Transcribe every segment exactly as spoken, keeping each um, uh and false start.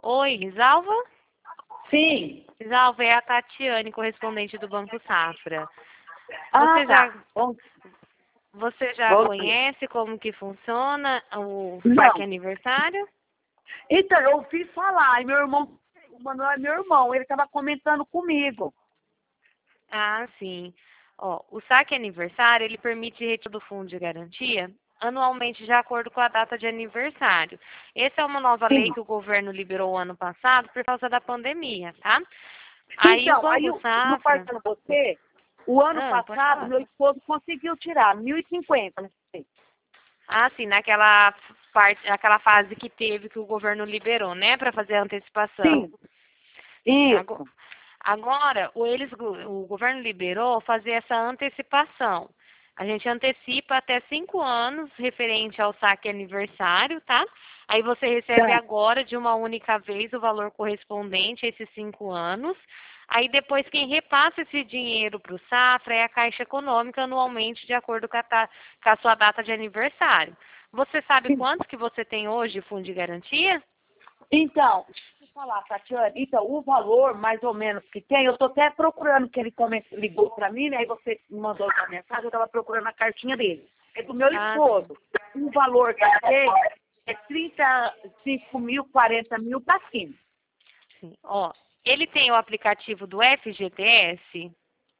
Oi, Isalva? Sim. Isalva, é a Tatiane, correspondente do Banco Safra. Ah, Você tá. já, Bom, você já bom. conhece como que funciona o saque Não. aniversário? Então, eu ouvi falar, e meu irmão, o Manuel é meu irmão, ele estava comentando comigo. Ah, sim. Ó, o saque aniversário, ele permite retiro do fundo de garantia anualmente de acordo com a data de aniversário. Essa é uma nova lei Sim. que o governo liberou ano passado por causa da pandemia, tá? Aí o Então, aí, Banco eu- não Safra... passando você, o ano Ah, pode passado, falar. meu esposo conseguiu tirar mil e cinquenta, não sei. Ah, sim, naquela parte, aquela fase que teve que o governo liberou, né, para fazer a antecipação. Sim, Sim, ago- isso. agora o, eles, o governo liberou fazer essa antecipação. A gente antecipa até cinco anos referente ao saque aniversário, tá? Aí você recebe Tá. agora de uma única vez o valor correspondente a esses cinco anos. Aí depois quem repassa esse dinheiro para o Safra é a Caixa Econômica anualmente de acordo com a, ta- com a sua data de aniversário. Você sabe Sim. quanto que você tem hoje de fundo de garantia? Então, deixa eu falar, Tatiane, então, o valor mais ou menos que tem, eu estou até procurando, que ele come- ligou para mim, né, aí você me mandou uma mensagem, eu estava procurando a cartinha dele. É do meu Ah, sim. esposo. O valor que tem é trinta e cinco mil, quarenta mil para cima. Sim. Ó, ele tem o aplicativo do F G T S,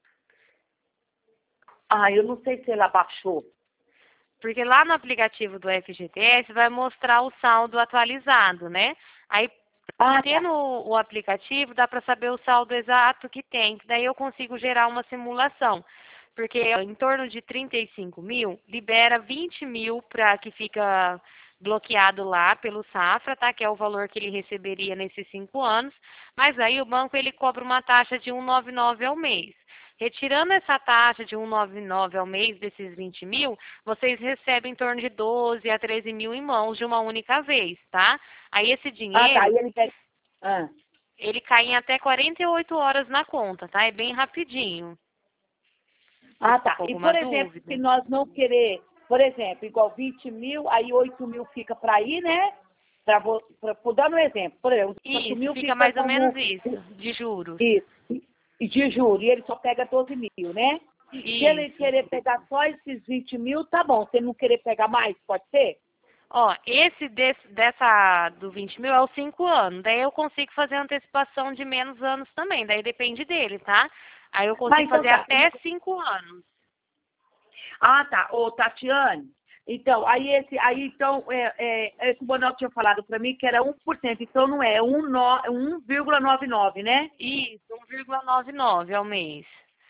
Ah, eu não sei se ele abaixou. porque lá no aplicativo do F G T S vai mostrar o saldo atualizado, né? Aí, Ah, tá. tendo o o aplicativo, dá para saber o saldo exato que tem, que daí eu consigo gerar uma simulação. Porque em torno de trinta e cinco mil, libera vinte mil para que fica bloqueado lá pelo Safra, tá? Que é o valor que ele receberia nesses cinco anos. Mas aí o banco ele cobra uma taxa de cento e noventa e nove ao mês. Retirando essa taxa de cento e noventa e nove ao mês desses vinte mil, vocês recebem em torno de doze a treze mil em mãos de uma única vez, tá? Aí esse Ah, tá. dinheiro, E ele quer... Ah, ele cai em até quarenta e oito horas na conta, tá? É bem rapidinho. Você ah, ficou tá. com E, alguma por exemplo, se dúvida? nós não querer, por exemplo, igual vinte mil, aí oito mil fica para ir, né? Para dando um exemplo, por exemplo, oito Isso, mil fica fica mais ou menos como isso, de juros. isso, e de juros, e ele só pega doze mil, né? Se ele Isso. querer pegar só esses vinte mil, tá bom. Se ele não querer pegar mais, pode ser? Ó, esse desse, dessa do vinte mil é os cinco anos. Daí eu consigo fazer antecipação de menos anos também. Daí depende dele, tá? Aí eu Ah, consigo então fazer tá. até cinco anos. Ah, tá. Ô, Tatiane, então, aí esse, aí então, é, é, esse Bonel tinha falado para mim que era um por cento, então não é, um no- um vírgula noventa e nove, né? Isso, um vírgula noventa e nove ao mês.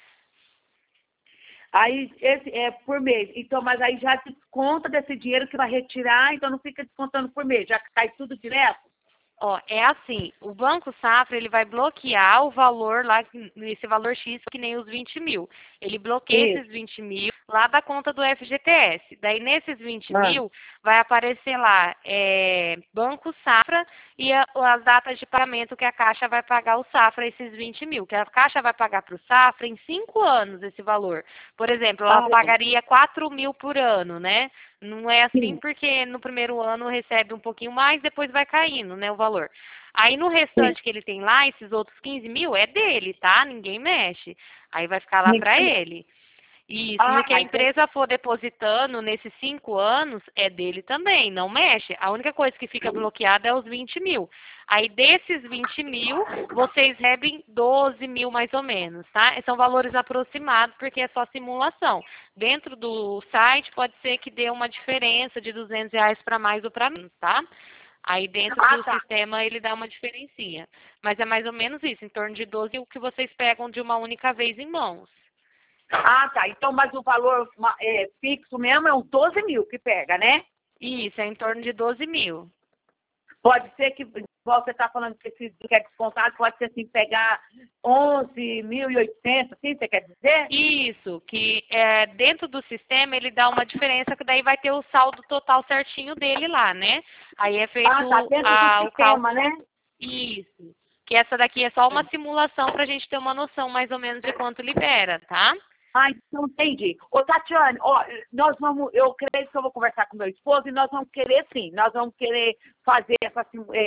Aí, esse é por mês. Então, mas aí já desconta desse dinheiro que vai retirar, então não fica descontando por mês, já cai tudo direto? Ó, é assim, o Banco Safra, ele vai bloquear o valor lá, esse valor X, que nem os vinte mil. Ele bloqueia Isso. esses vinte mil lá da conta do F G T S. Daí, nesses vinte Ah, mil, vai aparecer lá, é, Banco Safra e a- as datas de pagamento que a Caixa vai pagar o Safra, esses vinte mil. Que a Caixa vai pagar para o Safra em cinco anos esse valor. Por exemplo, ela ah, pagaria quatro mil por ano, né? Não é assim sim, porque no primeiro ano recebe um pouquinho mais, depois vai caindo, né, o valor. Aí no sim. restante que ele tem lá, esses outros quinze mil, é dele, tá? Ninguém mexe. Aí vai ficar lá para Ninguém- ele. Isso, e o Ah, que a tá. Então, empresa for depositando nesses cinco anos é dele também, não mexe. A única coisa que fica bloqueada é os vinte mil. Aí desses vinte mil, vocês recebem doze mil mais ou menos, tá? São valores aproximados porque é só simulação. Dentro do site pode ser que dê uma diferença de duzentos reais para mais ou para menos, tá? Aí dentro ah, do tá. sistema ele dá uma diferencinha. Mas é mais ou menos isso, em torno de doze o que vocês pegam de uma única vez em mãos. Ah, tá. Então, mas o valor ma- é, fixo mesmo é uns doze mil que pega, né? Isso, é em torno de doze mil. Pode ser que, igual você está falando que esse que é descontado, pode ser assim, pegar onze mil e oitocentos, assim, você quer dizer? Isso, que é, dentro do sistema ele dá uma diferença que daí vai ter o saldo total certinho dele lá, né? Aí é Ah, tá. feito Dentro do a, o sistema, cálculo. né? Isso. Que essa daqui é só uma simulação para a gente ter uma noção mais ou menos de quanto libera, tá? Ah, então entendi. Ô, Tatiane, ó, nós vamos, eu creio que eu vou conversar com meu esposo e nós vamos querer sim, nós vamos querer fazer essa, sim- é,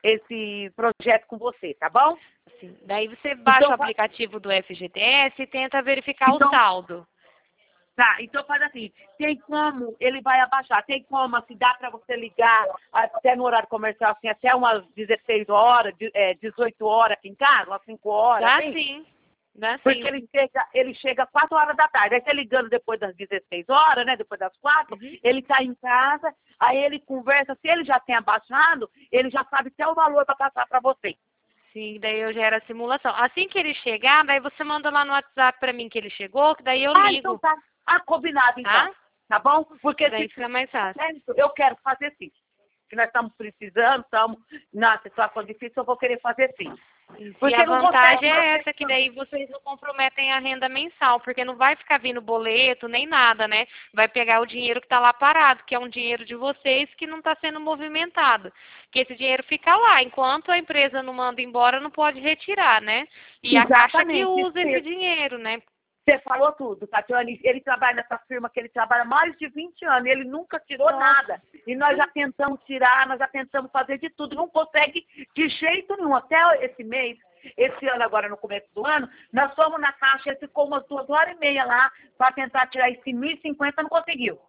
esse projeto com você, tá bom? Sim. Daí você baixa Então, o aplicativo do F G T S e tenta verificar então, o saldo. Tá, então faz assim, tem como, ele vai abaixar, tem como, assim, dá para você ligar até no horário comercial, assim, até umas dezesseis horas, de- é, dezoito horas aqui em casa, umas cinco horas, Dá assim? sim. Dá Porque sim. ele chega, ele chega às quatro horas da tarde, aí você ligando depois das dezesseis horas, né, depois das quatro, Uhum. ele tá em casa, aí ele conversa, se ele já tem abaixado, ele já sabe até o valor para passar para você. Sim, daí eu gero a simulação. Assim que ele chegar, daí você manda lá no WhatsApp pra mim que ele chegou, que daí eu Ah, então ligo, tá. Ah, combinado então. tá? Tá bom? Porque Daí se fica mais fácil. eu quero fazer sim. Se nós estamos precisando, estamos na situação difícil, eu vou querer fazer sim. Isso. E Porque a não vantagem consegue. é essa, que daí vocês não comprometem a renda mensal, porque não vai ficar vindo boleto nem nada, né? Vai pegar o dinheiro que está lá parado, que é um dinheiro de vocês que não está sendo movimentado. Que esse dinheiro fica lá, enquanto a empresa não manda embora, não pode retirar, né? E a Caixa que Exatamente. usa esse dinheiro, né? Você falou tudo, Tatiane. Ele trabalha nessa firma que ele trabalha há mais de vinte anos. Ele nunca tirou Nossa. nada. E nós já tentamos tirar, nós já tentamos fazer de tudo. Não consegue de jeito nenhum. Até esse mês, esse ano agora, no começo do ano, nós fomos na Caixa, ele ficou umas duas horas e meia lá para tentar tirar esse mil e cinquenta, não conseguiu.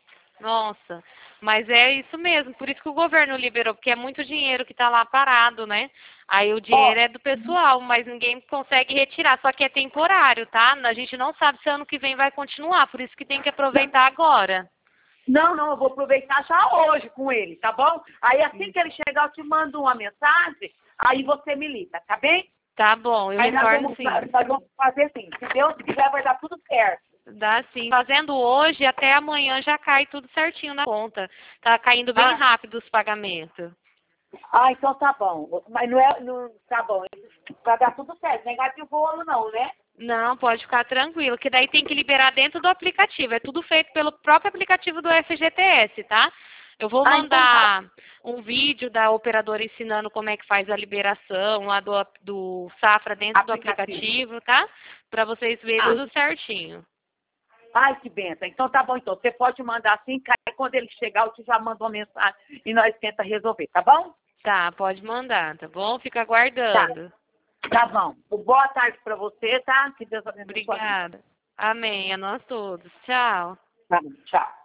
Nossa, mas é isso mesmo, por isso que o governo liberou, porque é muito dinheiro que está lá parado, né? Aí o dinheiro Ó, é do pessoal, mas ninguém consegue retirar, só que é temporário, tá? A gente não sabe se ano que vem vai continuar, por isso que tem que aproveitar agora. Não, não, eu vou aproveitar já hoje com ele, tá bom? Aí assim que ele chegar, eu te mando uma mensagem, aí você me liga, tá bem? Tá bom, eu Aí nós retorno vamos, sim. nós vamos fazer assim. Se Deus quiser, vai dar tudo certo. Dá sim. Fazendo hoje, até amanhã já cai tudo certinho na conta. Tá caindo bem Ah, rápido os pagamentos. ah, então tá bom. Mas não é. Não, tá bom. Vai dar tudo certo. Negativo bolo não, né? Não, pode ficar tranquilo, que daí tem que liberar dentro do aplicativo. É tudo feito pelo próprio aplicativo do F G T S, tá? Eu vou Ah, então tá. mandar um vídeo da operadora ensinando como é que faz a liberação lá do, do Safra dentro do Aplicativo. aplicativo, tá? Para vocês verem Ah. tudo certinho. Ai, que benção. Então tá bom, então. Você pode mandar assim, que aí quando ele chegar, eu te já mando uma mensagem e nós tenta resolver, tá bom? Tá, pode mandar, tá bom? Fica Tá. aguardando. Tá bom. Boa tarde pra você, tá? Que Deus abençoe. Obrigada. Amém. A nós todos. Tchau. Tá bom. Tchau.